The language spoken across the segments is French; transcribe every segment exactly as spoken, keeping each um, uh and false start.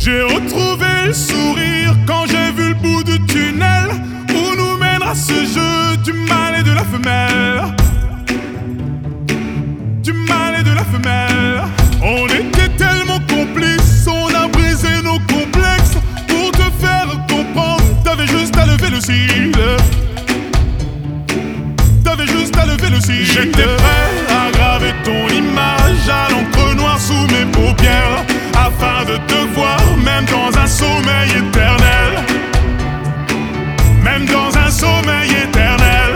J'ai retrouvé le sourire quand j'ai vu le bout du tunnel où nous mènera ce jeu du mâle et de la femelle. Du mâle et de la femelle. On était tellement complices, on a brisé nos complexes. Pour te faire comprendre, t'avais juste à lever le cil. T'avais juste à lever le cil. J'étais prêt à graver ton image à l'encre noire sous mes paupières, afin de te voir même dans un sommeil éternel. Même dans un sommeil éternel.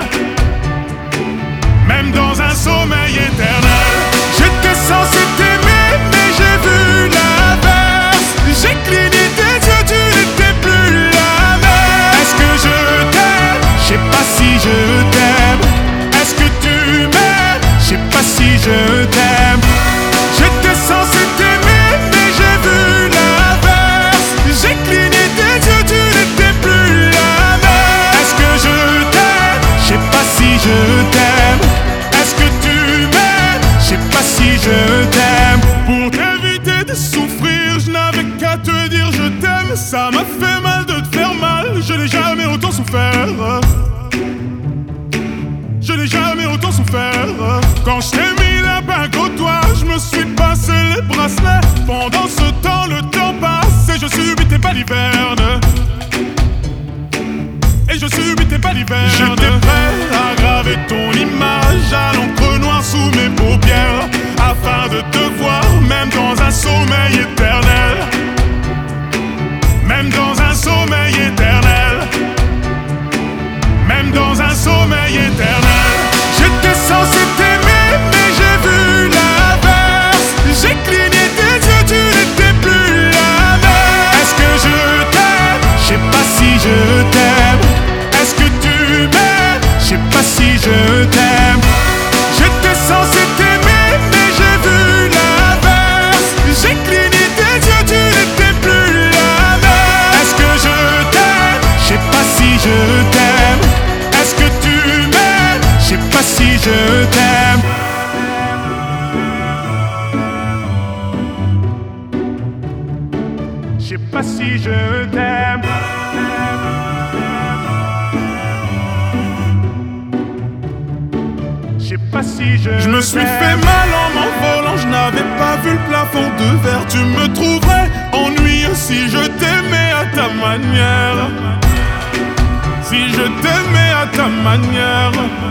Même dans un sommeil éternel. J'étais censé t'aimer mais j'ai vu l'inverse. J'ai cligné tes yeux, tu n'étais plus la même. Est-ce que je t'aime? Je sais pas si je t'aime. Est-ce que tu m'aimes? Je sais pas si je t'aime. J'étais censé t'aimer mais j'ai vu l'inverse. J'ai cligné tes yeux, tu n'étais plus la même. Est-ce que je t'aime? Je sais pas si je t'aime. Est-ce que tu m'aimes? Je sais pas si je t'aime. Pour t'éviter de souffrir, je n'avais qu'à te dire je t'aime. Ça m'a fait mal de te faire mal, je n'ai jamais autant souffert. Je n'ai jamais autant souffert. Quand je t'ai mis la bague au doigt, je me suis passé les bracelets. Pendant ce temps, le temps passe et je subis tes balivernes. Et je subis tes balivernes. J'étais prêt à graver ton image à l'encre noire sous mes paupières, afin de te voir même dans un sommeil éternel. Même dans un sommeil éternel. Même dans un sommeil éternel. J'étais censé t'aimer mais j'ai vu l'inverse. J'ai cligné tes yeux, tu n'étais plus la même. Est-ce que je t'aime? Je sais pas si je t'aime. Est-ce que tu m'aimes? Je sais pas si je t'aime. J'étais censé t'aimer mais j'ai vu l'inverse. J'ai cligné tes yeux, tu n'étais plus la même. Est-ce que je t'aime? Je sais pas si je t'aime. Est-ce que tu m'aimes? Je sais pas si je t'aime. Je sais pas si je t'aime. Je sais pas si je Je me suis fait mal en m'envolant, je n'avais pas vu le plafond de verre. Tu me trouverais ennuyeux si je t'aimais à ta manière. Si je t'aimais à ta manière.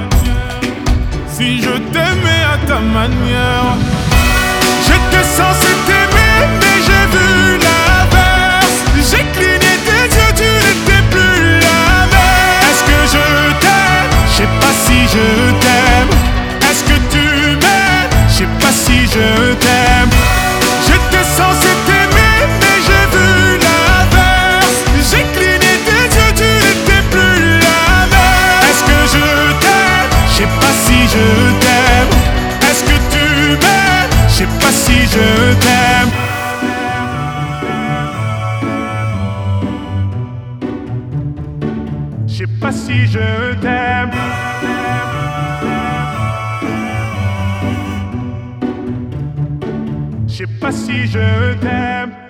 Si je t'aimais à ta manière. J'étais censé t'aimer mais j'ai vu l'inverse. J'ai cligné tes yeux, tu n'étais plus la même. Est-ce que je t'aime? Je sais pas si je t'aime. Est-ce que tu m'aimes? Je sais pas si je t'aime. J'étais censé t'aimer mais j'ai vu l'inverse. J'ai cligné tes yeux, tu n'étais plus la même. Est-ce que je t'aime? Je sais pas si je t'aime. Est-ce que tu m'aimes? Je sais pas si je t'aime. Je sais pas si je t'aime. Je sais pas si je t'aime.